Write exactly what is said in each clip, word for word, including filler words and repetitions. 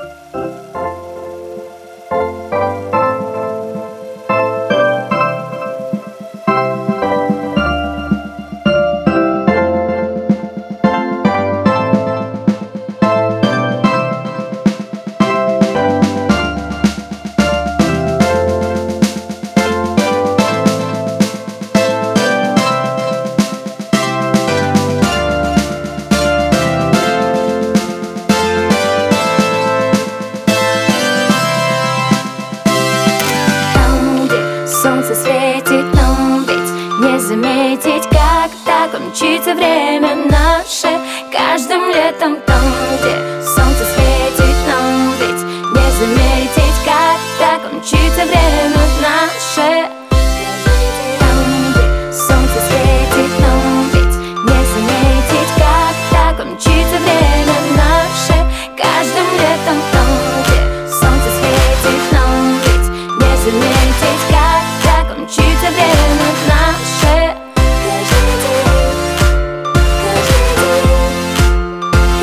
Солнце светит нам, ведь не заметить, как так мчится время наше. Каждым летом там, где солнце светит нам, ведь не заметить, как так мчится время наше. Там, где солнце светит нам, ведь не заметить, как так мчится время наше. Каждым летом там, где солнце светит нам, ведь не заметить, как мчится время наше. Каждый день, каждый день,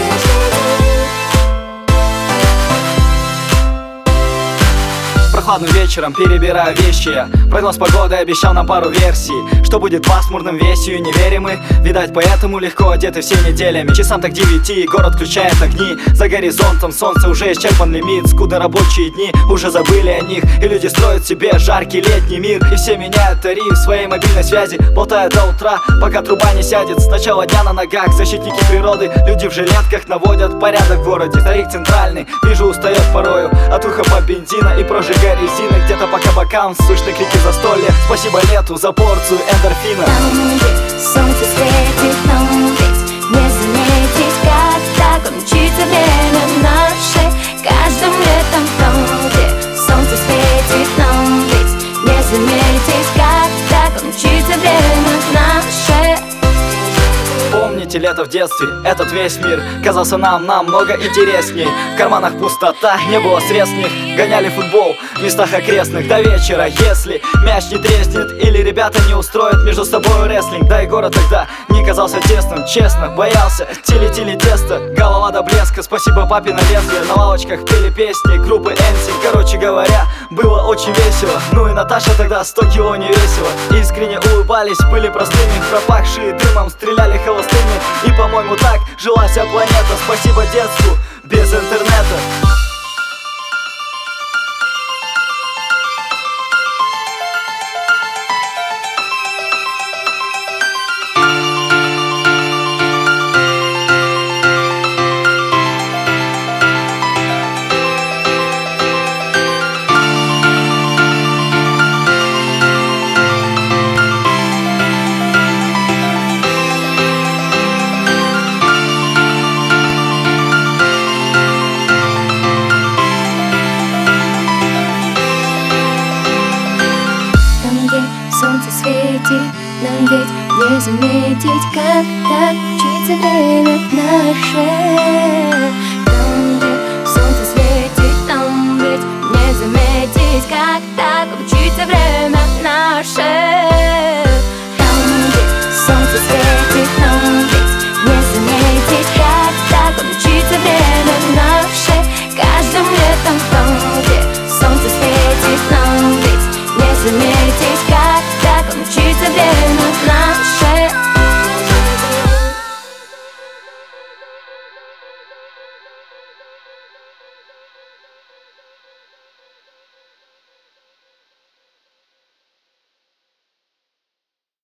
каждый день. Прохладным вечером перебираю вещи я. Прогноз погоды обещал нам пару версий. Что будет пасмурным весью, не верим мы. Видать, поэтому легко одеты все неделями. Часам так девяти, город включает огни. За горизонтом солнце уже исчерпан лимит. Скудно рабочие дни, уже забыли о них. И люди строят себе жаркий летний мир. И все меняют тариф своей мобильной связи, болтают до утра, пока труба не сядет. С начала дня на ногах защитники природы. Люди в жилетках наводят порядок в городе. Старик центральный, вижу, устает порою от выхлопа бензина и прожига резины. Где-то по кабакам слышны крики застолья. Спасибо лету за порцию эндорфина. Там, где солнце светит нам, ведь не заметить, как так мчится время наше. Каждым летом там, где солнце светит нам, ведь не заметить, как так мчится время наше. Помните лето в детстве, этот весь мир казался нам намного интересней. В карманах пустота, не было средств них. Гоняли футбол в местах окрестных до вечера. Если мяч не треснет или ребята не устроят между собой рестлинг. Да и город тогда не казался тесным, честно, боялся. Тили-тили тесто, голова до блеска. Спасибо папе на лезвие, на лавочках пели песни группы энсинк. Короче говоря, было очень весело. Ну и Наташа тогда сто кило не весила. Искренне улыбались, были простыми, пропахшие дымом, стреляли холостыми. И, по-моему, так жила вся планета. Спасибо детству без интернета. Солнце светит нам, ведь не заметить, как так мчится время наше.